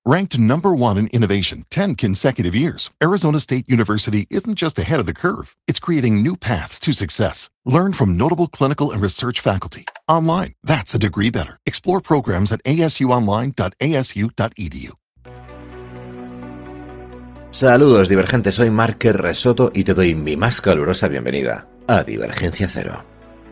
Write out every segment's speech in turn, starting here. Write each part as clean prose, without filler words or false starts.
Ranked number one in innovation 10 consecutive years, Arizona State University isn't just ahead of the curve, it's creating new paths to success. Learn from notable clinical and research faculty. Online, that's a degree better. Explore programs at asuonline.asu.edu. Saludos divergentes, soy Marker Resoto y te doy mi más calurosa bienvenida a Divergencia Cero.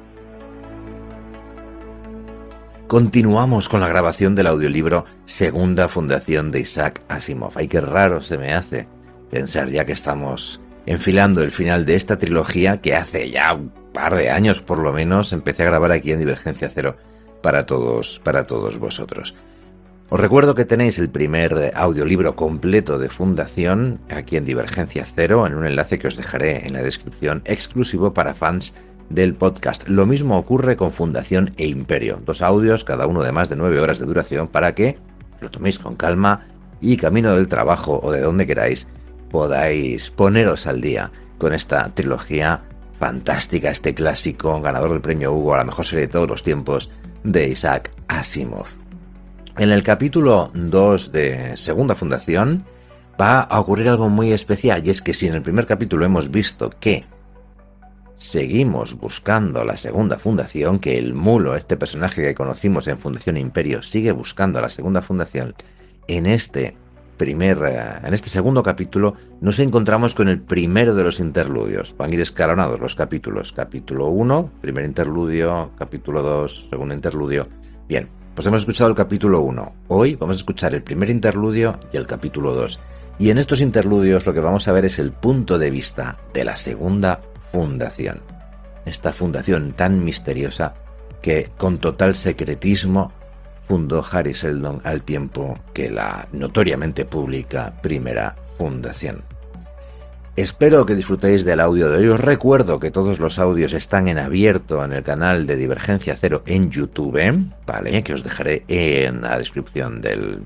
Continuamos con la grabación del audiolibro Segunda Fundación de Isaac Asimov. Ay, qué raro se me hace pensar ya que estamos enfilando el final de esta trilogía que hace ya un par de años por lo menos empecé a grabar aquí en Divergencia Cero para todos vosotros. Os recuerdo que tenéis el primer audiolibro completo de Fundación aquí en Divergencia Cero en un enlace que os dejaré en la descripción, exclusivo para fans del podcast. Lo mismo ocurre con Fundación e Imperio, 2 audios, cada uno de más de 9 horas de duración, para que lo toméis con calma y camino del trabajo o de donde queráis podáis poneros al día con esta trilogía fantástica, este clásico ganador del premio Hugo a la mejor serie de todos los tiempos de Isaac Asimov. En el capítulo 2 de Segunda Fundación va a ocurrir algo muy especial, y es que si en el primer capítulo hemos visto que seguimos buscando la segunda fundación, que el mulo, este personaje que conocimos en Fundación Imperio, sigue buscando la segunda fundación, en este segundo capítulo nos encontramos con el primero de los interludios. Van a ir escalonados los capítulos. Capítulo 1, primer interludio, capítulo 2, segundo interludio. Bien, pues hemos escuchado el capítulo 1. Hoy vamos a escuchar el primer interludio y el capítulo 2. Y en estos interludios lo que vamos a ver es el punto de vista de la segunda fundación. Esta fundación tan misteriosa que con total secretismo fundó Hari Seldon al tiempo que la notoriamente pública primera fundación. Espero que disfrutéis del audio de hoy. Os recuerdo que todos los audios están en abierto en el canal de Divergencia Cero en YouTube, ¿vale? Que os dejaré en la descripción de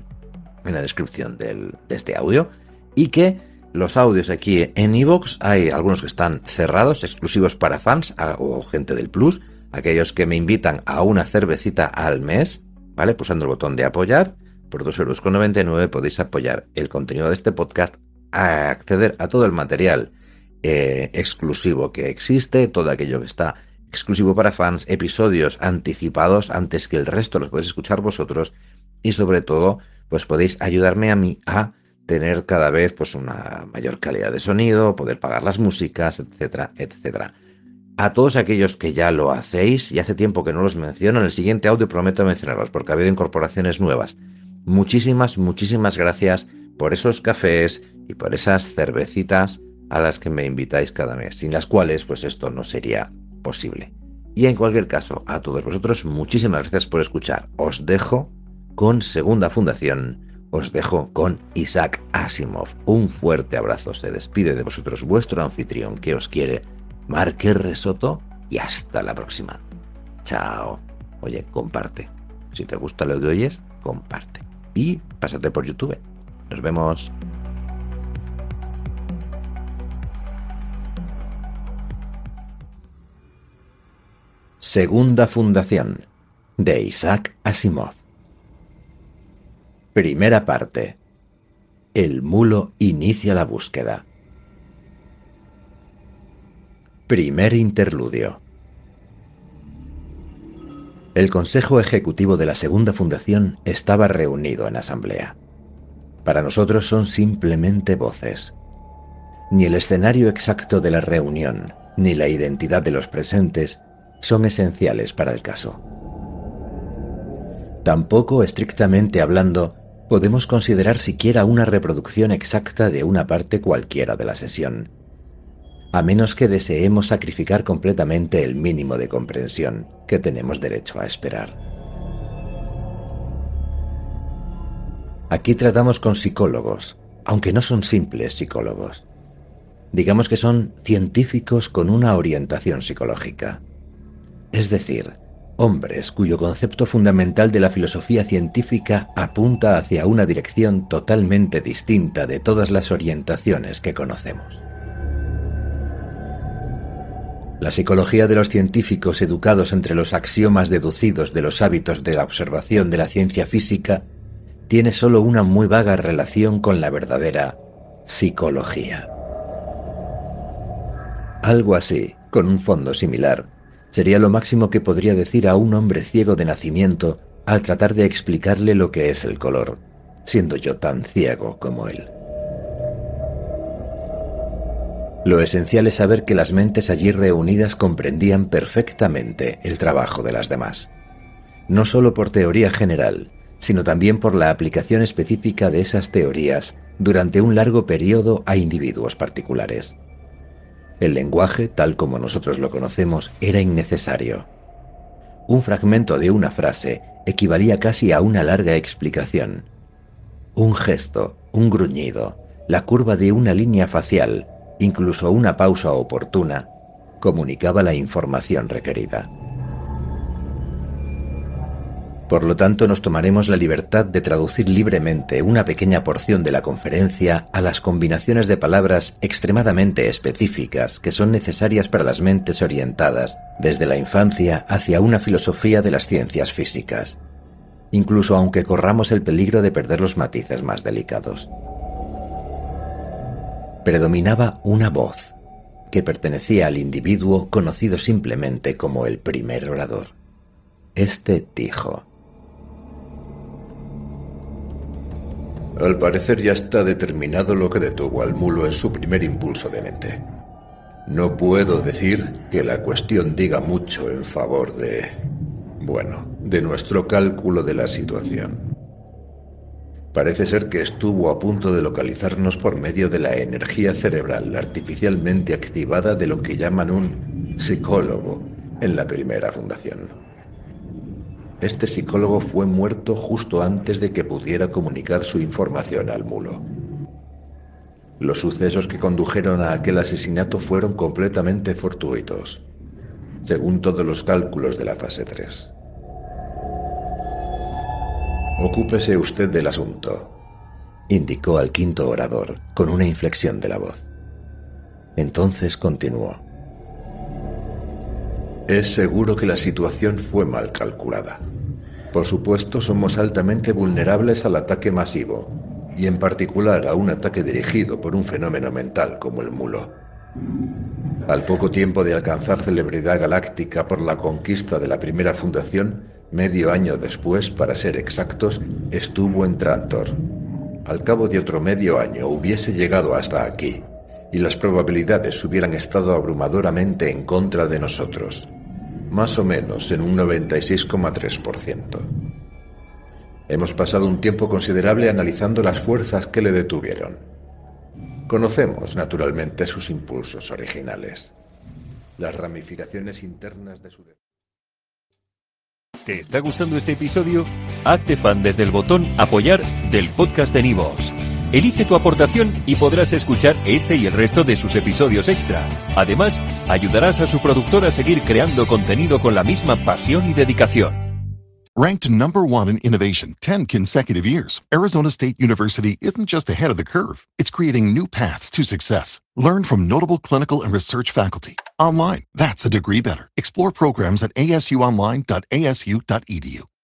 este audio, y que los audios aquí en iVoox hay algunos que están cerrados, exclusivos para fans o gente del Plus, aquellos que me invitan a una cervecita al mes, ¿vale? Pulsando el botón de apoyar, por 2,99 € podéis apoyar el contenido de este podcast, a acceder a todo el material exclusivo que existe, todo aquello que está exclusivo para fans, episodios anticipados antes que el resto los podéis escuchar vosotros, y sobre todo, pues podéis ayudarme a mí a tener cada vez pues una mayor calidad de sonido, poder pagar las músicas, etcétera, etcétera. A todos aquellos que ya lo hacéis, y hace tiempo que no los menciono, en el siguiente audio prometo mencionarlos porque ha habido incorporaciones nuevas. Muchísimas gracias por esos cafés y por esas cervecitas a las que me invitáis cada mes, sin las cuales pues esto no sería posible. Y en cualquier caso, a todos vosotros, muchísimas gracias por escuchar. Os dejo con Segunda Fundación. Os dejo con Isaac Asimov. Un fuerte abrazo. Se despide de vosotros vuestro anfitrión que os quiere, Marker Resoto, y hasta la próxima. Chao. Oye, comparte. Si te gusta lo que oyes, comparte. Y pásate por YouTube. Nos vemos. Segunda Fundación de Isaac Asimov. Primera parte. El mulo inicia la búsqueda. Primer interludio. El Consejo Ejecutivo de la Segunda Fundación estaba reunido en asamblea. Para nosotros son simplemente voces. Ni el escenario exacto de la reunión, ni la identidad de los presentes son esenciales para el caso. Tampoco, estrictamente hablando, podemos considerar siquiera una reproducción exacta de una parte cualquiera de la sesión, a menos que deseemos sacrificar completamente el mínimo de comprensión que tenemos derecho a esperar. Aquí tratamos con psicólogos, aunque no son simples psicólogos. Digamos que son científicos con una orientación psicológica. Es decir, hombres cuyo concepto fundamental de la filosofía científica apunta hacia una dirección totalmente distinta de todas las orientaciones que conocemos. La psicología de los científicos educados entre los axiomas deducidos de los hábitos de la observación de la ciencia física tiene solo una muy vaga relación con la verdadera psicología. Algo así, con un fondo similar, sería lo máximo que podría decir a un hombre ciego de nacimiento al tratar de explicarle lo que es el color, siendo yo tan ciego como él. Lo esencial es saber que las mentes allí reunidas comprendían perfectamente el trabajo de las demás, no solo por teoría general, sino también por la aplicación específica de esas teorías durante un largo periodo a individuos particulares. El lenguaje, tal como nosotros lo conocemos, era innecesario. Un fragmento de una frase equivalía casi a una larga explicación. Un gesto, un gruñido, la curva de una línea facial, incluso una pausa oportuna, comunicaba la información requerida. Por lo tanto, nos tomaremos la libertad de traducir libremente una pequeña porción de la conferencia a las combinaciones de palabras extremadamente específicas que son necesarias para las mentes orientadas desde la infancia hacia una filosofía de las ciencias físicas, incluso aunque corramos el peligro de perder los matices más delicados. Predominaba una voz que pertenecía al individuo conocido simplemente como el primer orador. Este dijo: Al parecer ya está determinado lo que detuvo al mulo en su primer impulso de mente. No puedo decir que la cuestión diga mucho en favor de nuestro cálculo de la situación. Parece ser que estuvo a punto de localizarnos por medio de la energía cerebral artificialmente activada de lo que llaman un psicólogo en la primera fundación. Este psicólogo fue muerto justo antes de que pudiera comunicar su información al mulo. Los sucesos que condujeron a aquel asesinato fueron completamente fortuitos, según todos los cálculos de la fase 3. Ocúpese usted del asunto, indicó al quinto orador con una inflexión de la voz. Entonces continuó: Es seguro que la situación fue mal calculada. Por supuesto, somos altamente vulnerables al ataque masivo, y en particular a un ataque dirigido por un fenómeno mental como el mulo. Al poco tiempo de alcanzar celebridad galáctica por la conquista de la primera fundación, medio año después, para ser exactos, estuvo en Trantor. Al cabo de otro medio año hubiese llegado hasta aquí, y las probabilidades hubieran estado abrumadoramente en contra de nosotros, más o menos en un 96,3%. Hemos pasado un tiempo considerable analizando las fuerzas que le detuvieron. Conocemos, naturalmente, sus impulsos originales, las ramificaciones internas de su... ¿Te está gustando este episodio? Hazte fan desde el botón Apoyar del podcast de Nivos. Elige tu aportación y podrás escuchar este y el resto de sus episodios extra. Además, ayudarás a su productor a seguir creando contenido con la misma pasión y dedicación. Ranked #1 in innovation 10 consecutive years, Arizona State University isn't just ahead of the curve. It's creating new paths to success. Learn from notable clinical and research faculty. Online, that's a degree better. Explore programs at asuonline.asu.edu.